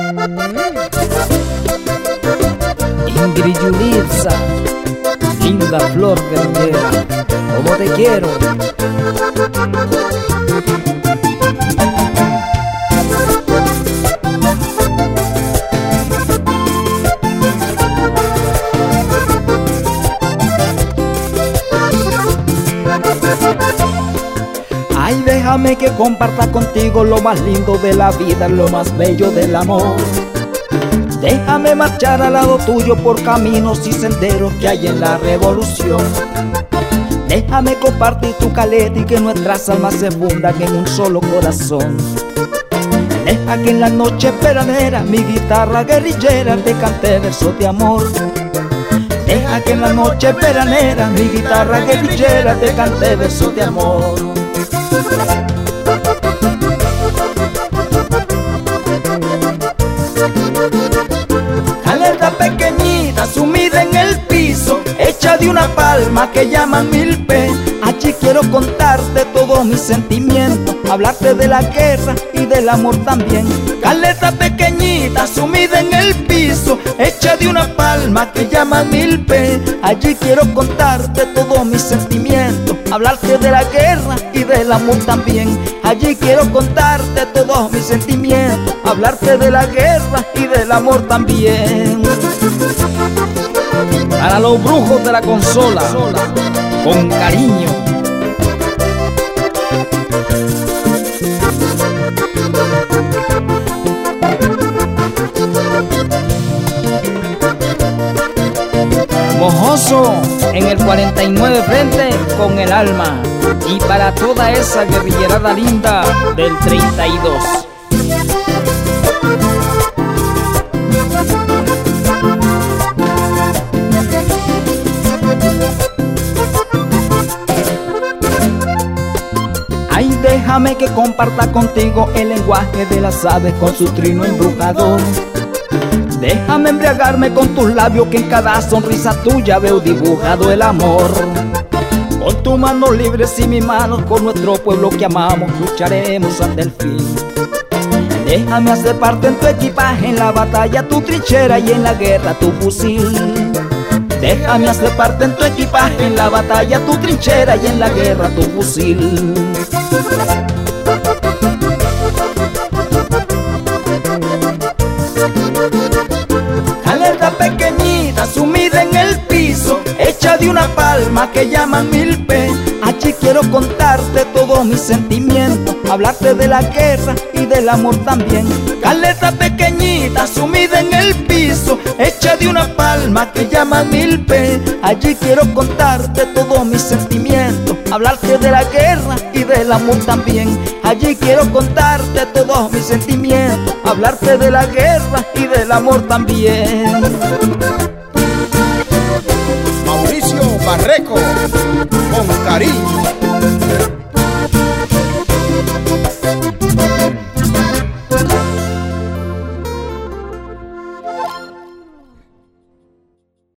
Ingrid Yulitza, linda flor guerrillera, como te quiero. Ay, déjame que comparta contigo lo más lindo de la vida, lo más bello del amor. Déjame marchar al lado tuyo por caminos y senderos que hay en la revolución. Déjame compartir tu caleta y que nuestras almas se fundan en un solo corazón. Deja que en la noche veranera mi guitarra guerrillera te cante versos de amor. Deja que en la noche veranera mi guitarra guerrillera te cante versos de amor. Caleta pequeñita sumida en el piso, hecha de una palma que llaman milpe. Allí quiero contarte todos mis sentimientos, hablarte de la guerra y del amor también. Caleta pequeñita sumida en el piso, hecha de una palma que llaman milpe. Allí quiero contarte todos mis sentimientos, hablarte de la guerra y del amor también. Allí quiero contarte todos mis sentimientos, hablarte de la guerra y del amor también. Para los brujos de la consola, con cariño. Mojoso en el 49 frente con el alma. Y para toda esa guerrillerada linda del 32. Ay, déjame que comparta contigo el lenguaje de las aves con su trino embrujador. Déjame embriagarme con tus labios, que en cada sonrisa tuya veo dibujado el amor. Con tus manos libres y mis manos, por nuestro pueblo que amamos, lucharemos hasta el fin. Déjame hacer parte en tu equipaje, en la batalla tu trinchera y en la guerra tu fusil. Déjame hacer parte en tu equipaje, en la batalla tu trinchera y en la guerra tu fusil. Caleta pequeñita sumida en el piso, hecha de una palma que llaman milpe. Allí quiero contarte todos mis sentimientos, hablarte de la guerra y del amor también. Caleta pequeñita sumida en el piso, hecha de una palma que llaman milpe. Allí quiero contarte todos mis sentimientos, hablarte de la guerra y del amor también. Allí quiero contarte todos mis sentimientos, hablarte de la guerra y del amor también. Mauricio Barreco, con cariño.